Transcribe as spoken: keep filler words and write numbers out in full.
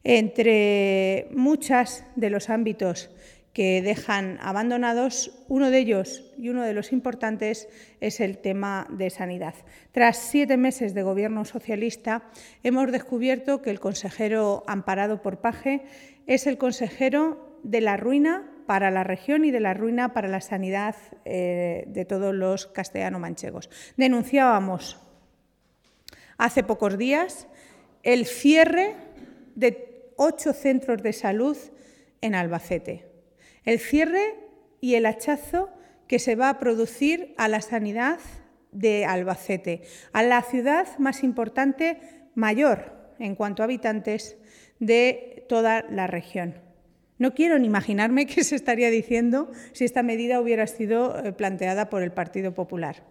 Entre muchos de los ámbitos que dejan abandonados, uno de ellos y uno de los importantes es el tema de sanidad. Tras siete meses de gobierno socialista, hemos descubierto que el consejero amparado por Paje es el consejero de la ruina para la región y de la ruina para la sanidad eh, de todos los castellano-manchegos. Denunciábamos hace pocos días el cierre de ocho centros de salud en Albacete. El cierre y el hachazo que se va a producir a la sanidad de Albacete, a la ciudad más importante, mayor en cuanto a habitantes, de toda la región. No quiero ni imaginarme qué se estaría diciendo si esta medida hubiera sido planteada por el Partido Popular.